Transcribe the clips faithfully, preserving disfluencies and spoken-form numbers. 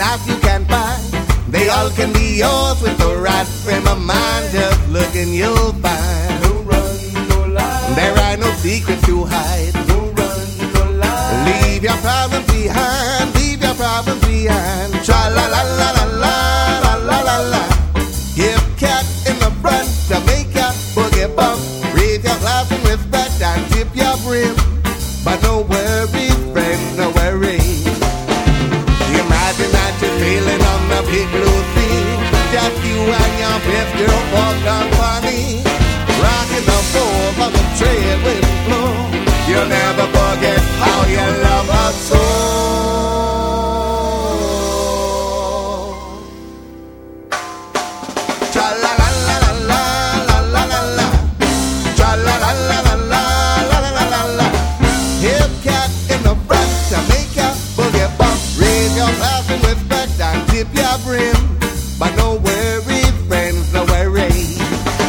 life you can find. They all can be yours with the right frame of mind. Just look and you'll find. No run, no lie. There are no secrets to hide. No run, no lie. Leave your problems behind. Leave your problems behind. Tra la la la la la la la la la. Give cat in the front to make ya boogie bump. Raise your glass in respect and tip your brim. But no worries, friends, no worries. Imagine that you're sailing on the big blue sea. Just you and your best girl for company. Rocking the boat on the trail with the flow. You'll never forget how you love her so. Tra la la la la la la la la. Tra la la la la la la la la la. Hip cat in the front to make ya boogie bump. Raise your glass in respect and tip your brim. But no worries, friends, no worries.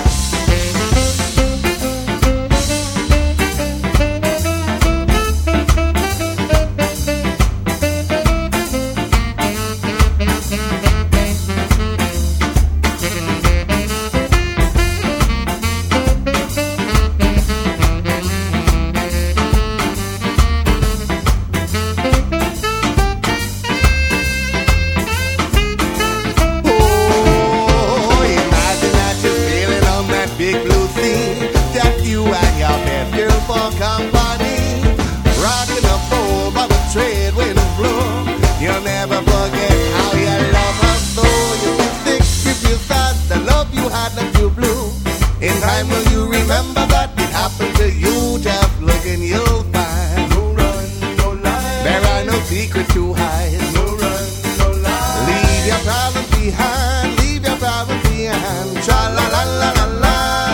Big blue sea, just you and your best girl for company. Rocking the boat by the trade wind blow. You'll never forget how you love her so. You feel sick, you feel sad, the love you had left you blue. In time will you remember that it happened to you? Just look and you'll find. No run, no lie. There are no secrets to hide. No run, no lie. Leave your problems behind. Leave your problems behind. Tra la la la la la.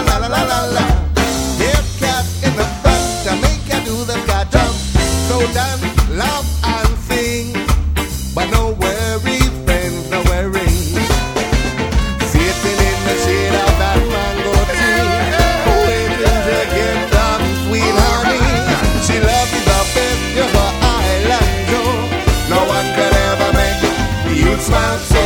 So dance, laugh and sing. But no worries, friends, no worries. Sitting in the shade of that mango tree, waiting to get some sweet honey. She loves you the best, you're her island Joe. No one could ever make you smile so.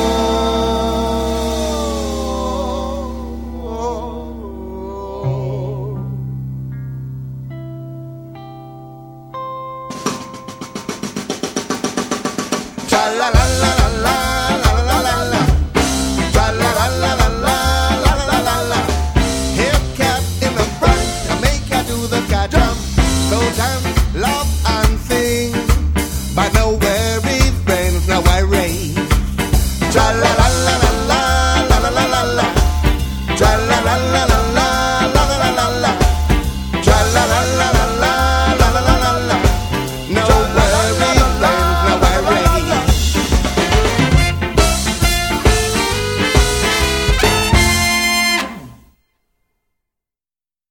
Tra la la la la la la la la. Tra la la la la la la la la. Hip cat in the front to make ya do the sky jump. So dance.